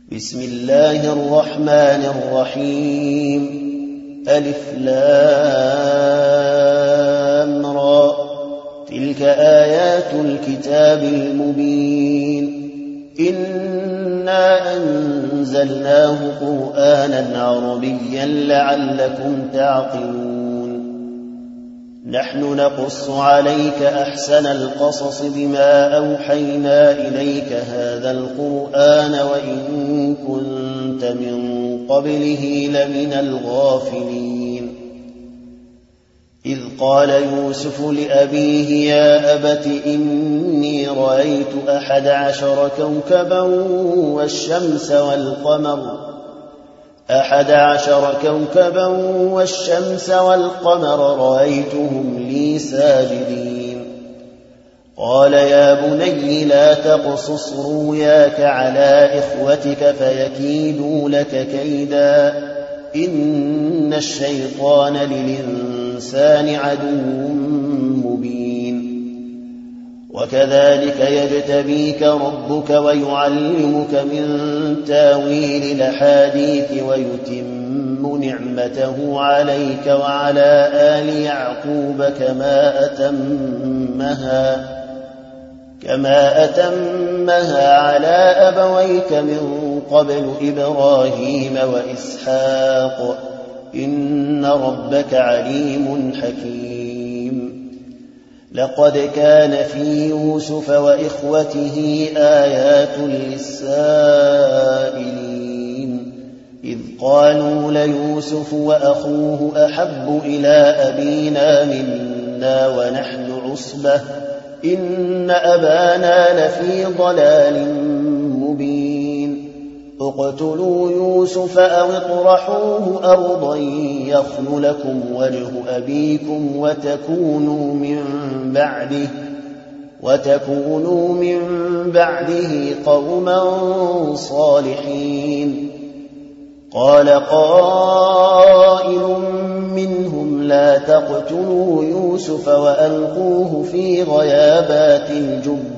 بسم الله الرحمن الرحيم. ألف لام را. تلك آيات الكتاب المبين. إنا أنزلناه قرآنا عربيا لعلكم تعقلون. نحن نقص عليك أحسن القصص بما أوحينا إليك هذا القرآن وإن كنت من قبله لمن الغافلين. إذ قال يوسف لأبيه يا أبت إني رأيت 11 كوكبا والشمس والقمر رأيتهم لي ساجدين. قال يا بني لا تقصص رؤياك على إخوتك فيكيدوا لك كيدا إن الشيطان للإنسان عدو مبين. وكذلك يجتبيك ربك ويعلمك من تاويل الأحاديث ويتم نعمته عليك وعلى آل يعقوب كما أتمها على أبويك من قبل إبراهيم وإسحاق إن ربك عليم حكيم. لقد كان في يوسف وإخوته آيات للسائلين إذ قالوا ليوسف وأخوه أحب إلى أبينا منا ونحن عصبة إن أبانا لفي ضلال مبين. اقتلوا يوسف أو اطرحوه أرضا يخل لكم وجه أبيكم وتكونوا من بعده قوما صالحين. قال قائل منهم لا تقتلوا يوسف وألقوه في غيابات الجب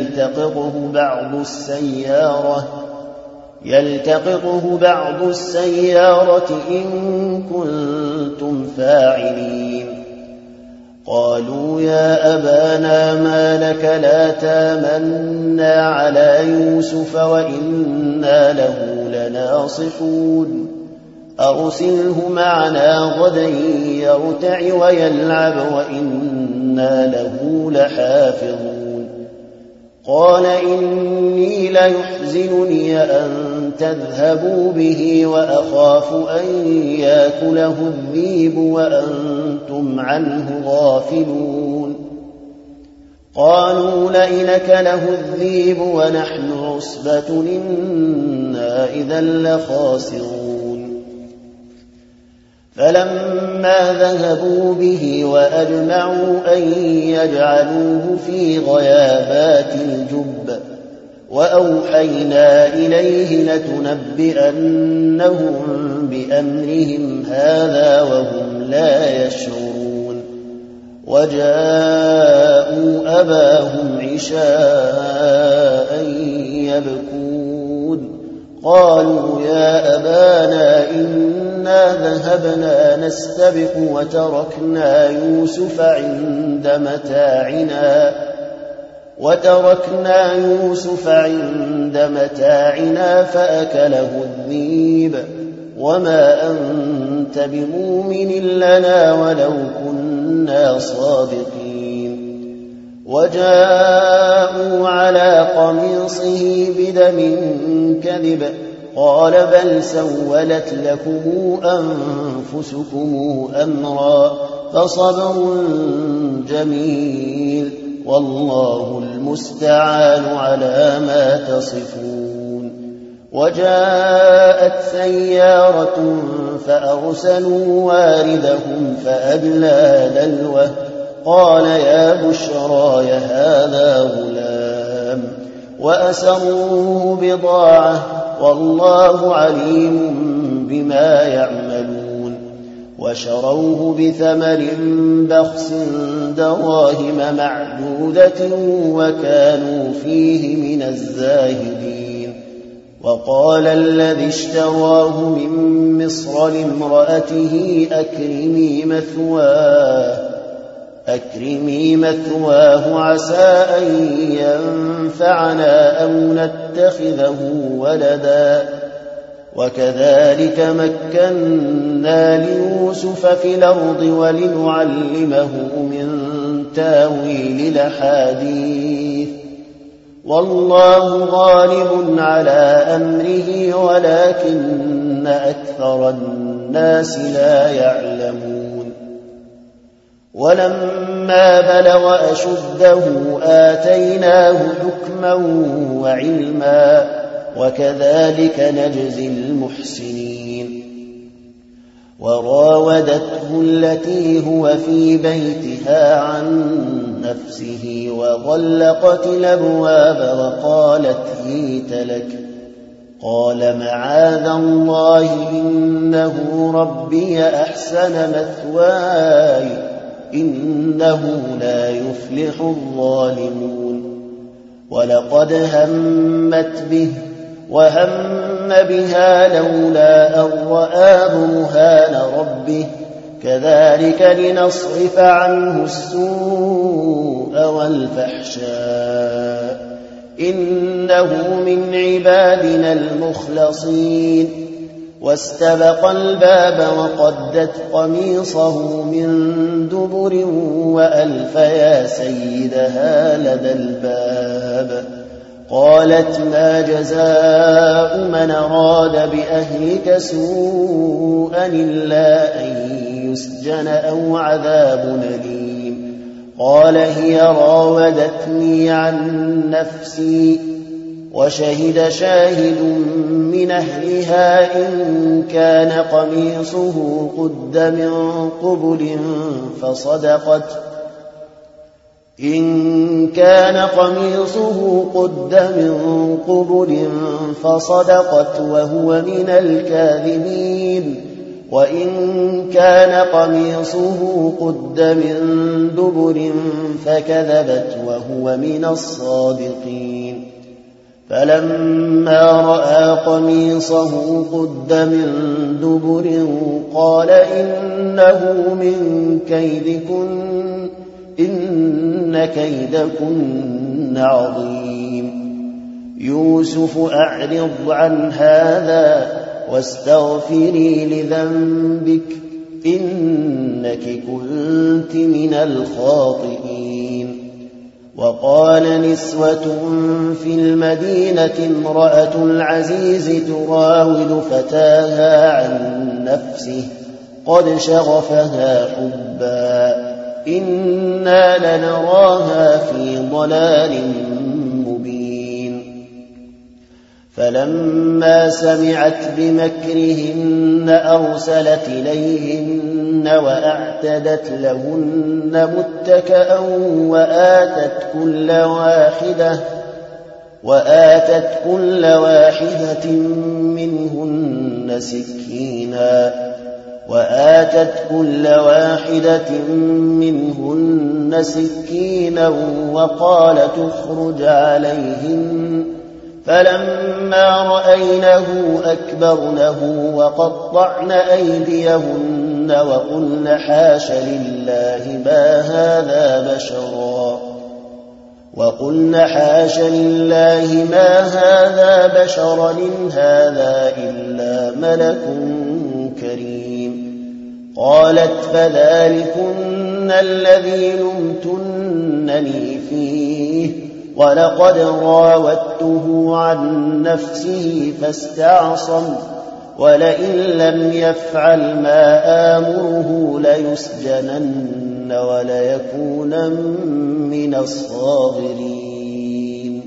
يلتقطه بعض السيارة إن كنتم فاعلين. قالوا يا أبانا ما لك لا تامنا على يوسف وإنا له لناصحون أرسله معنا غدا يرتع ويلعب وإنا له لحافظون. قال إني ليحزنني أن تذهبوا به وأخاف أن يأكله الذئب وأنتم عنه غافلون. قالوا لئن أكله الذئب ونحن عصبة إنا إذا لخاسرون. فلما ذهبوا به وأجمعوا أن يجعلوه في غيابات الجب وأوحينا إليه لتنبئنهم بأمرهم هذا وهم لا يشعرون. وجاءوا أباهم عشاء يبكون. قالوا يا أبانا إنا ذهبنا نستبق وتركنا يوسف عند متاعنا فأكله الذئب وما أنت بمؤمن لنا ولو كنا صادقين. وجاءوا على قميصه بدم كذب قال بل سولت لكم أنفسكم أمرا فصبر جميل والله المستعان على ما تصفون. وجاءت سيارة فأرسلوا واردهم فأدلى دلوه قال يا بشرى هذا غلام وأسروه بضاعة والله عليم بما يعملون. وشروه بثمن بخس دراهم معدودة وكانوا فيه من الزاهدين. وقال الذي اشتراه من مصر لامرأته أكرمي مثواه عسى أن ينفعنا أو نتخذه ولدا وكذلك مكنا ليوسف في الأرض ولنعلمه من تاويل الأحاديث والله غالب على أمره ولكن أكثر الناس لا يعلمون ولما بلغ أشده آتيناه حكما وعلما وكذلك نجزي المحسنين وراودته التي هو في بيتها عن نفسه وغلقت الأبواب وقالت هيت لك قال معاذ الله إنه ربي أحسن مثواي إنه لا يفلح الظالمون ولقد همت به وهم بها لولا أن رأى برهان ربه كذلك لنصرف عنه السوء والفحشاء إنه من عبادنا المخلصين واستبق الباب وقدت قميصه من دبر وألف يا سيدها لدى الباب قالت ما جزاء من أراد بأهلك سوءا إلا أن يسجن أو عذاب أليم قال هي راودتني عن نفسي وشهد شاهد من أهلها إن كان قميصه قد من قبل فصدقت وهو من الكاذبين وإن كان قميصه قد من دبر فكذبت وهو من الصادقين فلما رأى قميصه قد من دبر قال إنه من كيدكن إن كيدكن عظيم يوسف أعرض عن هذا واستغفري لذنبك إنك كنت من الخاطئين وقال نسوة في المدينة امرأة العزيز تراود فتاها عن نفسه قد شغفها حبا إنا لنراها في ضلال مبين فلما سمعت بمكرهن أرسلت إليهن وأعتدت لهن متكأ وآتت كل واحدة منهن سكينا وقال تخرج عليهن فلما رأينه أكبرنه وقطعن أيديهن وقلن حاش لله ما هذا بشرا إن هذا إلا ملك كريم قالت فذلكن الذي لمتنني فيه ولقد راودته عن نفسه فاستعصم ولئن لم يفعل ما آمره ليسجنن وليكونن من الصاغرين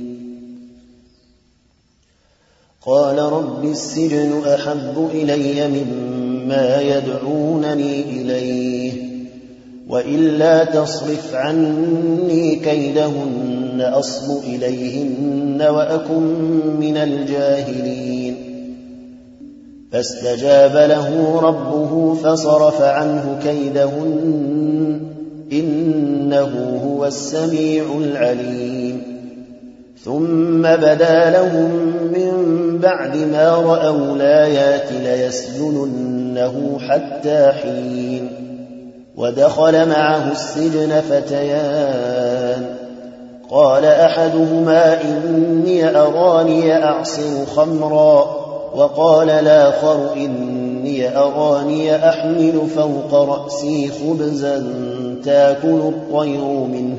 قال رب السجن أحب إلي مما يدعونني إليه وإلا تصرف عني كيدهن أصب إليهن وأكن من الجاهلين فاستجاب له ربه فصرف عنه كيدهن إنه هو السميع العليم ثم بدا لهم من بعد ما رأوا الآيات ليسجننه حتى حين. ودخل معه السجن فتيان قال أحدهما إني أراني أعصر خمرا وقال الآخر إني أراني أحمل فوق رأسي خبزا تأكل الطير منه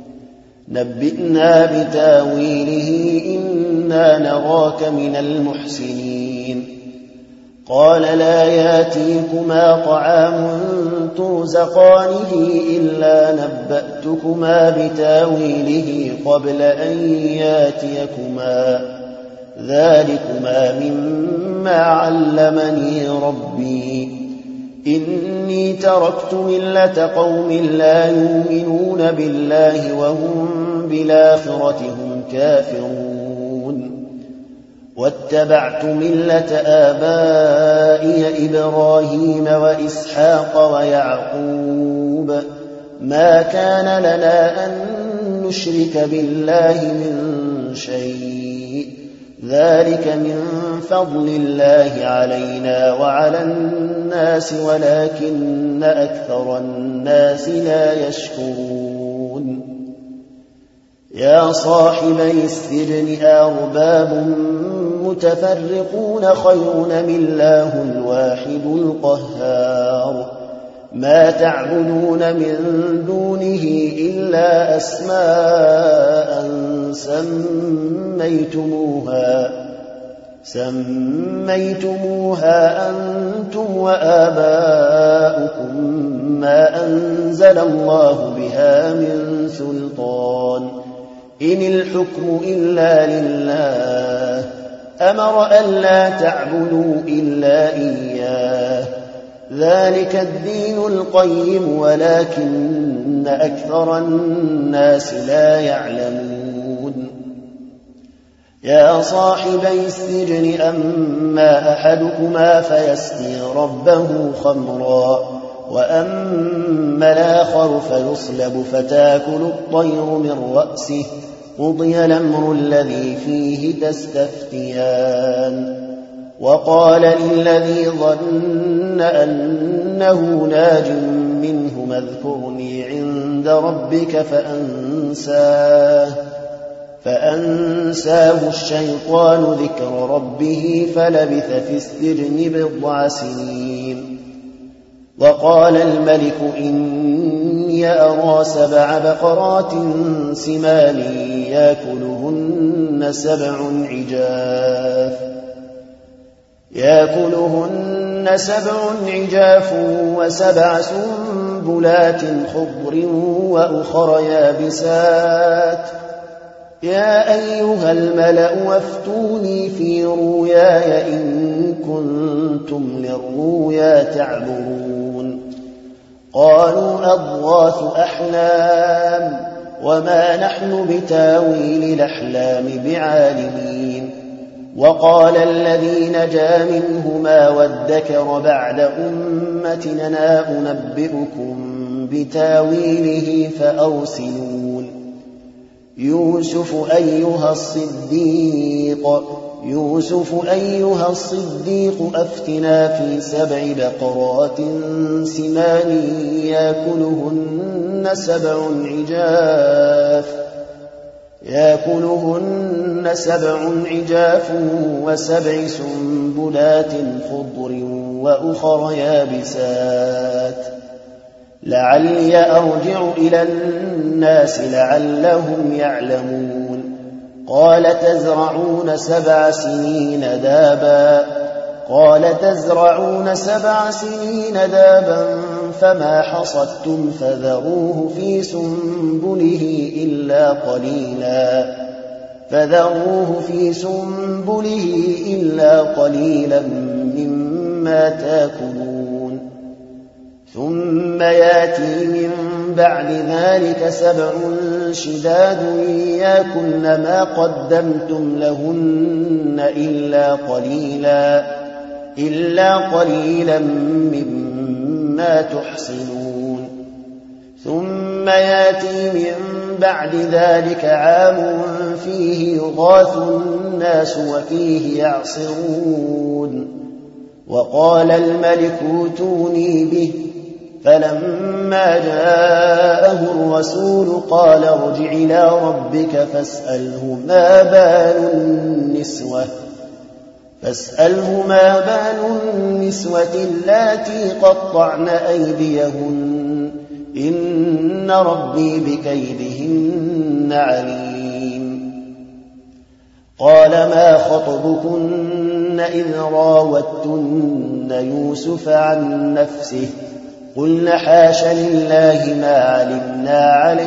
نبئنا بتاويله إنا نراك من المحسنين. قال لا ياتيكما طعام ترزقانه إلا نبأتكما بتاويله قبل أن ياتيكما ذلكما مما علمني ربي إني تركت ملة قوم لا يؤمنون بالله وهم بالآخرة هم كافرون واتبعت ملة آبائي إبراهيم وإسحاق ويعقوب ما كان لنا أن نشرك بالله من شيء ذلك من فضل الله علينا وعلى الناس ولكن أكثر الناس لا يشكرون. يا صاحبي السجن أرباب متفرقون خير من الله الواحد القهار ما تعبدون من دونه إلا أسماء سميتموها أنتم وآباؤكم ما أنزل الله بها من سلطان إن الحكم إلا لله أمر ألا تعبدوا إلا إياه ذلك الدين القيم ولكن أكثر الناس لا يعلمون. يا صاحبي السجن أما أحدكما فيسقي ربه خمرا وأما الآخر فيصلب فتأكل الطير من رأسه قضي الأمر الذي فيه تستفتيان. وقال للذي ظن أنه ناج منهما اذكرني عند ربك فأنساه الشيطان ذكر ربه فلبث في السجن بضع سنين. وقال الملك إني أرى 7 بقرات سمان يأكلهن 7 عجاف و7 سنبلات خضر وأخر يابسات يا أيها الملأ وافتوني في رؤياي إن كنتم للرؤيا تعبرون. قالوا أضغاث أحلام وما نحن بتاويل الأحلام بعالمين. وقال الذي نجا منهما وادكر بعد أمتنا أنبئكم بتاويله فأرسلون. يوسف أيها الصديق أفتنا في 7 بقرات سمان يأكلهن 7 عجاف و7 سنبلات خضر وأخر يابسات لعلي أرجع إلى الناس لعلهم يعلمون. قال تزرعون 7 سنين دابا فما حصدتم فذروه في سنبله إلا قليلا مما تأكلون. ثم ياتي من بعد ذلك 7 شداد يأكلن ما قدمتم لهن إلا قليلا مما تحصنون. ثم ثم ياتي من بعد ذلك عام فيه يغاث الناس وفيه يعصرون وقال الملك ائتوني به فلما جاءه الرسول قال ارجع إلى ربك فاسأله ما بال النسوة اللاتي قطعن أيديهن إن ربي بكيدهن عليم. قال ما خطبكن إذ راوتن يوسف عن نفسه قلن حاش لله ما علمنا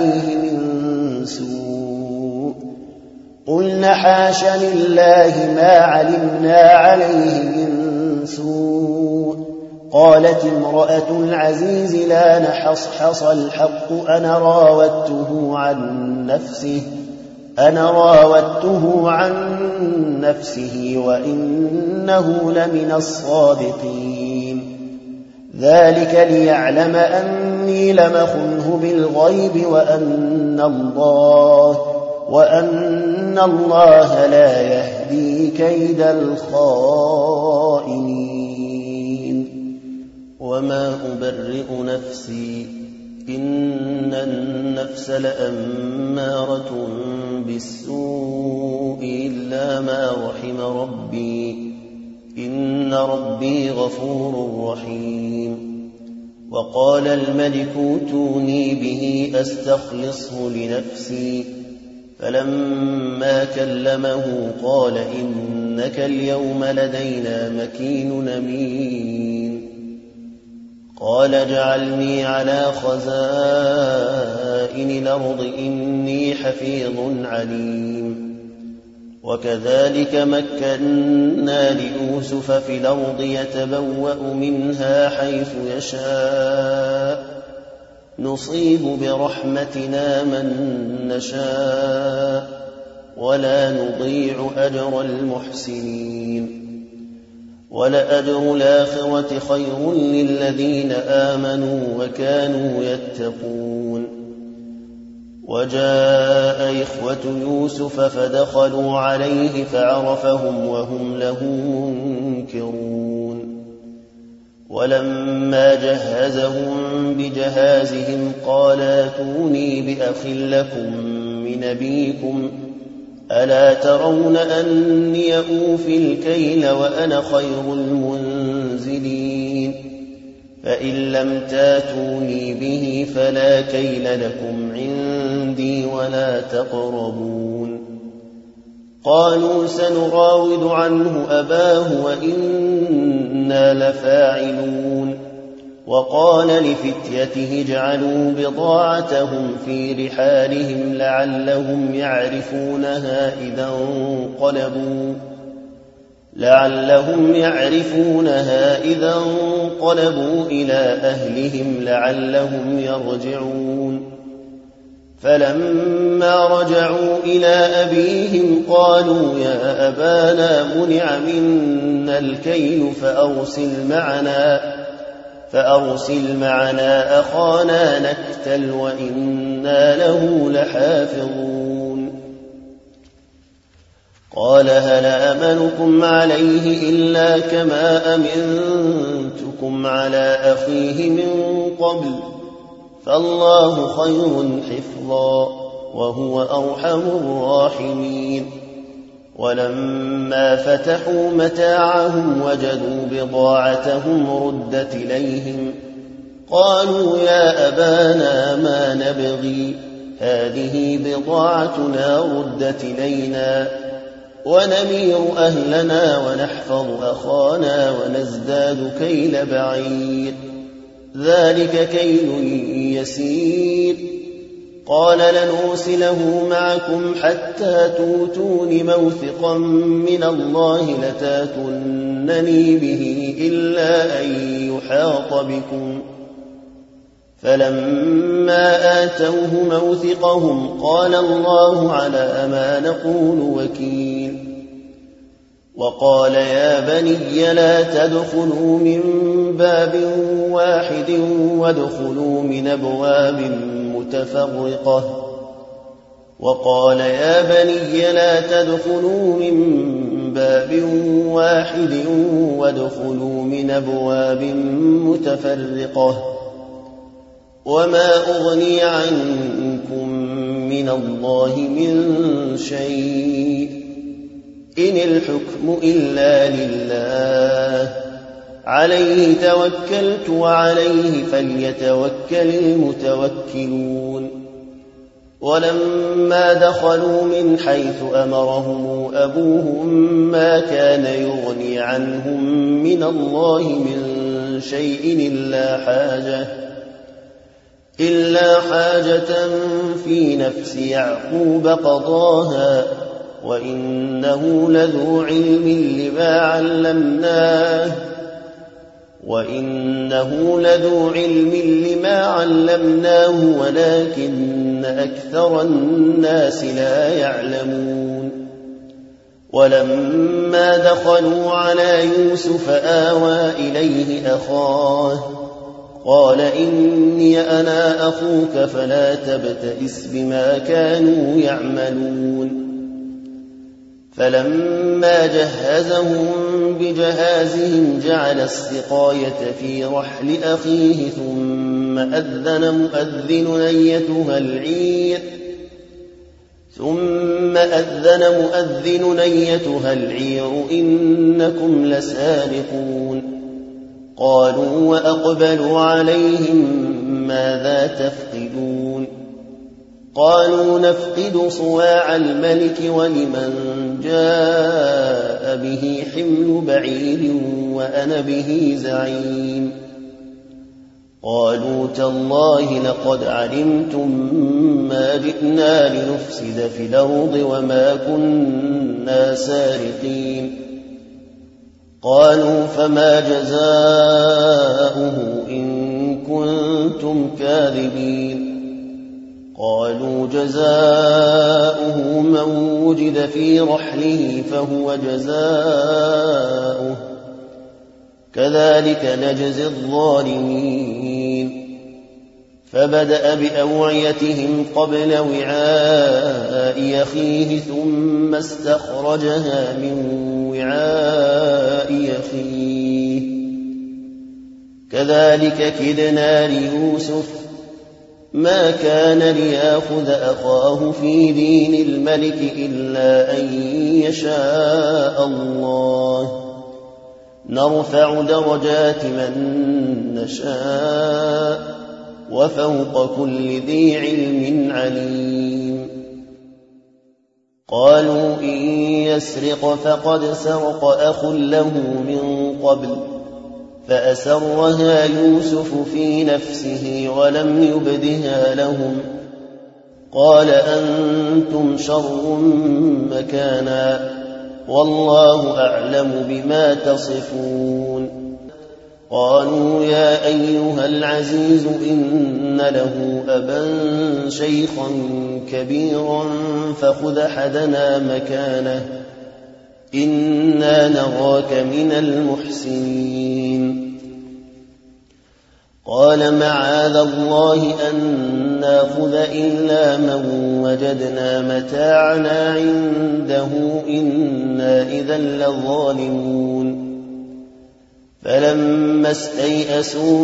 عليه من سوء قالت امرأة العزيز لا نحصحص الحق أنا راودته عن نفسه وإنه لمن الصادقين ذلك ليعلم أني لم أخنه بالغيب وأن الله لا يهدي كيد الخائنين. وما أبرئ نفسي إن النفس لأمارة بالسوء إلا ما رحم ربي إن ربي غفور رحيم. وقال الملك ائتوني به أستخلصه لنفسي فلما كلمه قال إنك اليوم لدينا مكين أمين. قال اجعلني على خزائن الأرض إني حفيظ عليم. وكذلك مكنا ليوسف في الأرض يتبوأ منها حيث يشاء نصيب برحمتنا من نشاء ولا نضيع أجر المحسنين. ولأجر الآخرة خير للذين آمنوا وكانوا يتقون. وجاء إخوة يوسف فدخلوا عليه فعرفهم وهم له منكرون. ولما جهزهم بجهازهم قال ائتوني بأخ لكم من أبيكم ألا ترون أني أوفي الكيل وأنا خير المنزلين فإن لم تاتوني به فلا كيل لكم عندي ولا تقربون. قالوا سنراود عنه أباه وإنا لفاعلون. وقال لفتيته اجعلوا بضاعتهم في رحالهم لعلهم يعرفونها إذا انقلبوا إلى أهلهم لعلهم يرجعون. فلما رجعوا إلى أبيهم قالوا يا أبانا منع منا الكيل فأرسل معنا أخانا نكتل وإنا له لحافظون. قال هل أمنكم عليه إلا كما أمنتكم على أخيه من قبل فالله خير حفظا وهو أرحم الراحمين. ولما فتحوا متاعهم وجدوا بضاعتهم ردت إليهم قالوا يا أبانا ما نبغي هذه بضاعتنا ردت إلينا ونمير أهلنا ونحفظ أخانا ونزداد كيل بعير ذلك كيل يسير. قال لنرسله معكم حتى توتون موثقا من الله لتاتونني به إلا أن يحاط بكم. فلما آتوه موثقهم قال الله على ما نقول وكيل. وقال يا بني لا تدخلوا من باب واحد وادخلوا من أبواب متفرقة. وقال يا بني لا تدخلوا من باب واحد وادخلوا من أبواب متفرقة وما أغني عنكم من الله من شيء إن الحكم إلا لله عليه توكلت وعليه فليتوكل المتوكلون. ولما دخلوا من حيث أمرهم أبوهم ما كان يغني عنهم من الله من شيء إلا حاجة في نفس يعقوب قضاها وإنه لذو علم لما علمناه ولكن أكثر الناس لا يعلمون. ولما دخلوا على يوسف آوى إليه أخاه قال إني أنا أخوك فلا تبتئس بما كانوا يعملون. فلما جهزهم بجهازهم جعل السقاية في رحل أخيه ثم أذن مؤذن أيتها العير إنكم لسارقون. قالوا وأقبلوا عليهم ماذا تفقدون؟ قالوا نفقد صواع الملك ولمن جاء به حمل بعير وأنا به زعيم. قالوا تالله لقد علمتم ما جئنا لنفسد في الأرض وما كنا سارقين. قالوا فما جزاؤه إن كنتم كاذبين؟ قالوا جزاؤه من وجد في رحله فهو جزاؤه كذلك نجزي الظالمين. فبدأ بأوعيتهم قبل وعاء أخيه ثم استخرجها من وعاء أخيه كذلك كدنا ليوسف ما كان ليأخذ أخاه في دين الملك إلا أن يشاء الله نرفع درجات من نشاء وفوق كل ذي علم عليم. قالوا إن يسرق فقد سرق أخ له من قبل فأسرها يوسف في نفسه ولم يبدها لهم. قال أنتم شر مكانا والله أعلم بما تصفون. قالوا يا أيها العزيز إن له أبا شيخا كبيرا فخذ أحدنا مكانه إنا نراك من المحسنين. قال معاذ الله أن ناخذ إلا من وجدنا متاعنا عنده إنا إذا لظالمون. فلما استيئسوا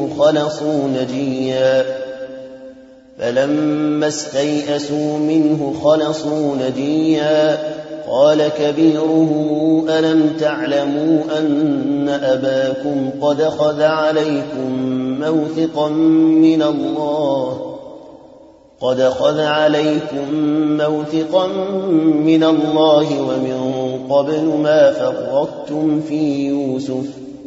منه خلصوا نجيا قال كبيره ألم تعلموا أن أباكم قد أخذ عليكم موثقا من الله ومن قبل ما فرطتم في يوسف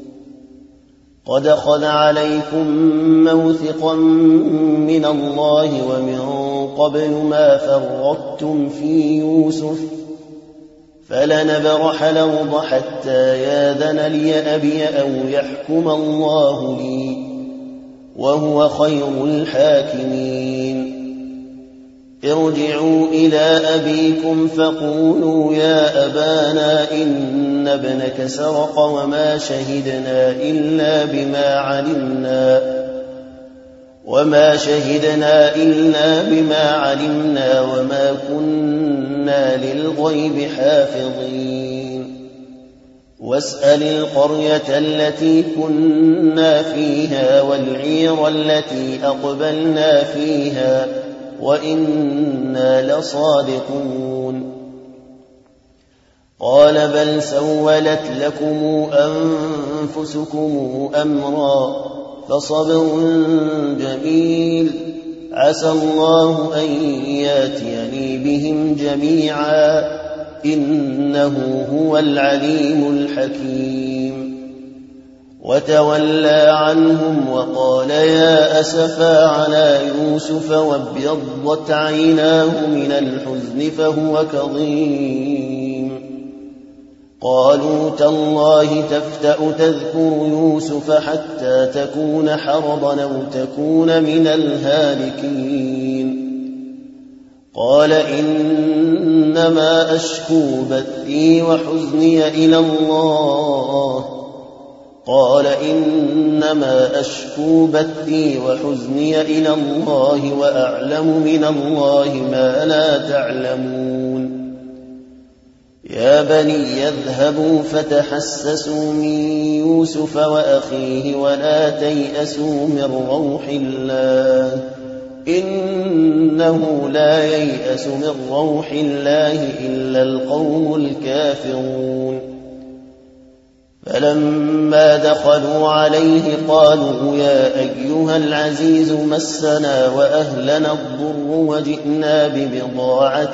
فلنبرح الأرض حتى ياذن لي أبي أو يحكم الله لي وهو خير الحاكمين. ارجعوا إلى أبيكم فقولوا يا أبانا إن ابنك سرق وما شهدنا إلا بما علمنا وما كنا للغيب حافظين واسأل القرية التي كنا فيها والعير التي أقبلنا فيها وإنا لصادقون قال بل سولت لكم أنفسكم أمرا فصبر جميل عسى الله أن ياتيني بهم جميعا إنه هو العليم الحكيم وتولى عنهم وقال يا أسفا على يوسف وابيضت عيناه من الحزن فهو كظيم قالوا تالله تفتأ تذكر يوسف حتى تكون حرضا أو تكون من الهالكين قال إنما أشكو بثي وحزني إلى الله وأعلم من الله ما لا تعلمون يا بني يذهبوا فتحسسوا من يوسف وأخيه ولا تيأسوا من روح الله إنه لا ييأس من روح الله إلا القوم الكافرون فلما دخلوا عليه قالوا يا أيها العزيز مسنا وأهلنا الضر وجئنا ببضاعة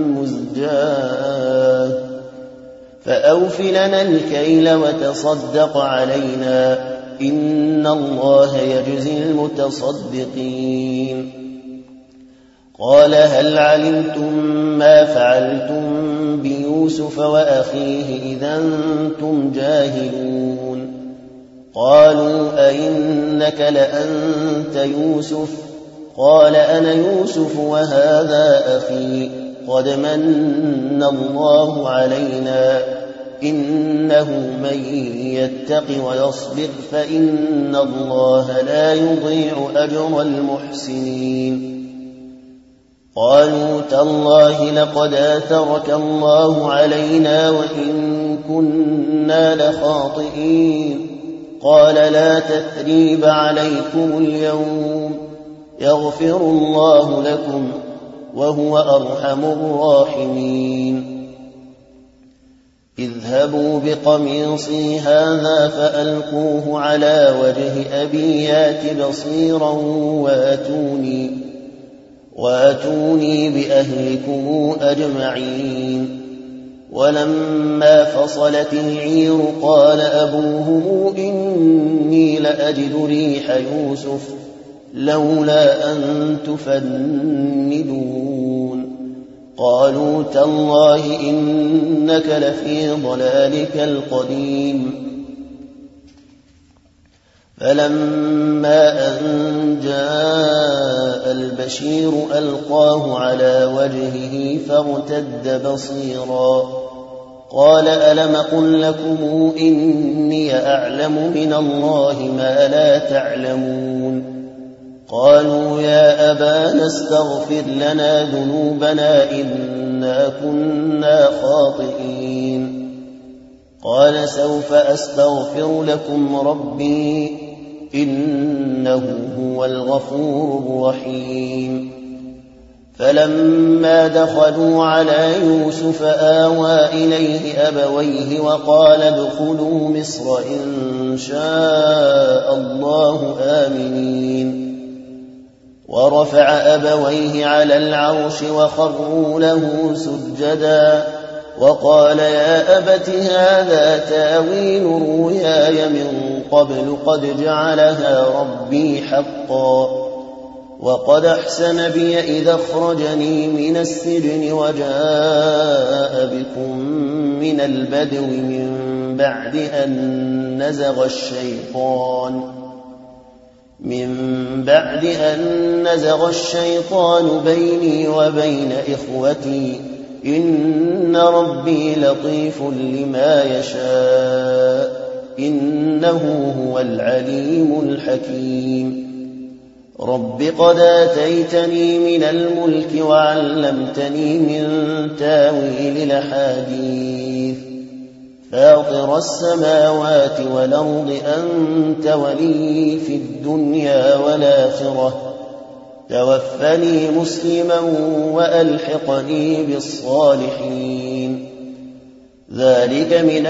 مزجاة فأوف لنا الكيل وتصدق علينا إن الله يجزي المتصدقين قال هل علمتم ما فعلتم بيوسف وأخيه إذا أنتم جاهلون قالوا أئنك لأنت يوسف قال أنا يوسف وهذا أخي قد من الله علينا إنه من يتق ويصبر فإن الله لا يضيع أجر المحسنين قالوا تالله لقد آثرك الله علينا وإن كنا لخاطئين قال لا تثريب عليكم اليوم يغفر الله لكم وهو أرحم الراحمين اذهبوا بقميصي هذا فألقوه على وجه أبي يات بصيرا وأتوني بأهلكم أجمعين ولما فصلت العير قال أبوهم إني لأجد ريح يوسف لولا أن تفندون قالوا تالله إنك لفي ضلالك القديم فلما أن جاء البشير ألقاه على وجهه فارتد بصيرا قال ألم قل لكم إني أعلم من الله ما لا تعلمون قالوا يا أبانا استغفر لنا ذنوبنا إنا كنا خاطئين قال سوف أستغفر لكم ربي إنه هو الغفور الرحيم فلما دخلوا على يوسف آوى إليه أبويه وقال ادخلوا مصر إن شاء الله آمنين ورفع أبويه على العرش وخروا له سجدا وقال يا أبت هذا تاويل رؤياي من قبل قد جعلها ربي حقا وقد أحسن بي إذا أخرجني من السجن وجاء بكم من البدو من بعد أن نزغ الشيطان بيني وبين إخوتي إن ربي لطيف لما يشاء إنه هو العليم الحكيم رب قد آتيتني من الملك وعلمتني من تاويل الأحاديث فاطر السماوات والأرض أنت ولي في الدنيا والآخرة توفني مسلما وألحقني بالصالحين ذلك من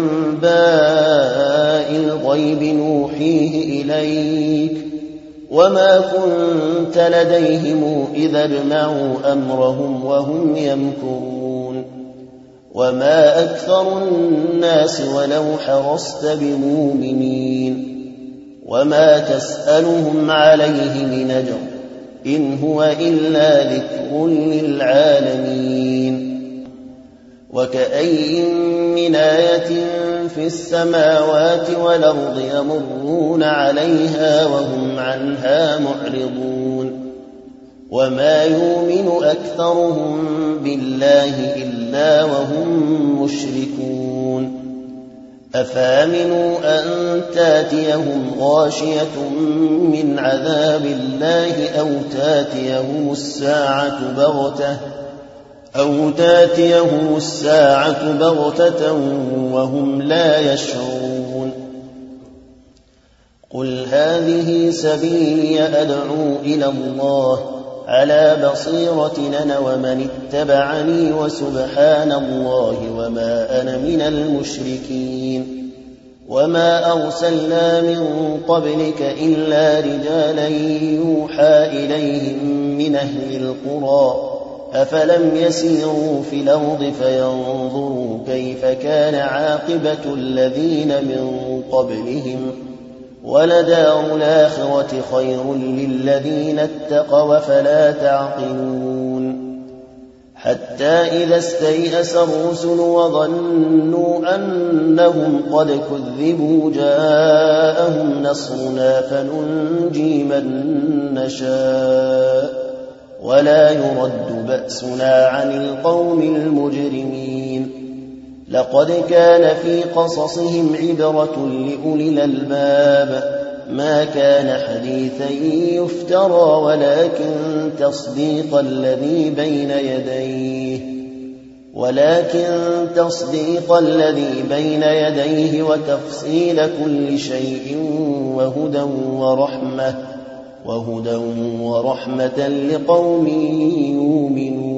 أنباء الغيب نوحيه إليك وما كنت لديهم إذا اجمعوا أمرهم وهم يمكرون وما أكثر الناس ولو حرصت بمؤمنين وما تسألهم عليه من أجر إن هو إلا ذكر للعالمين وكأي من آية في السماوات والأرض يمرون عليها وهم عنها معرضون وما يؤمن أكثرهم بالله إلا وهم مشركون أفامنوا أن تاتيهم غاشية من عذاب الله أو تاتيهم الساعة بغتة وهم لا يشعرون قل هذه سبيلي أدعو إلى الله على بصيرة أنا ومن اتبعني وسبحان الله وما أنا من المشركين وما أرسلنا من قبلك إلا رجالا يوحى إليهم من أهل القرى أفلم يسيروا في الأرض فينظروا كيف كان عاقبة الذين من قبلهم ولدار الآخرة خير للذين اتقوا فلا تعقلون حتى إذا استيأس الرسل وظنوا أنهم قد كذبوا جاءهم نصرنا فننجي من نشاء ولا يرد بأسنا عن القوم المجرمين لقد كان في قصصهم عبرة لأولي الألباب ما كان حديثا يفترى ولكن تصديق الذي بين يديه وتفصيل كل شيء وهدى ورحمة لقوم يؤمنون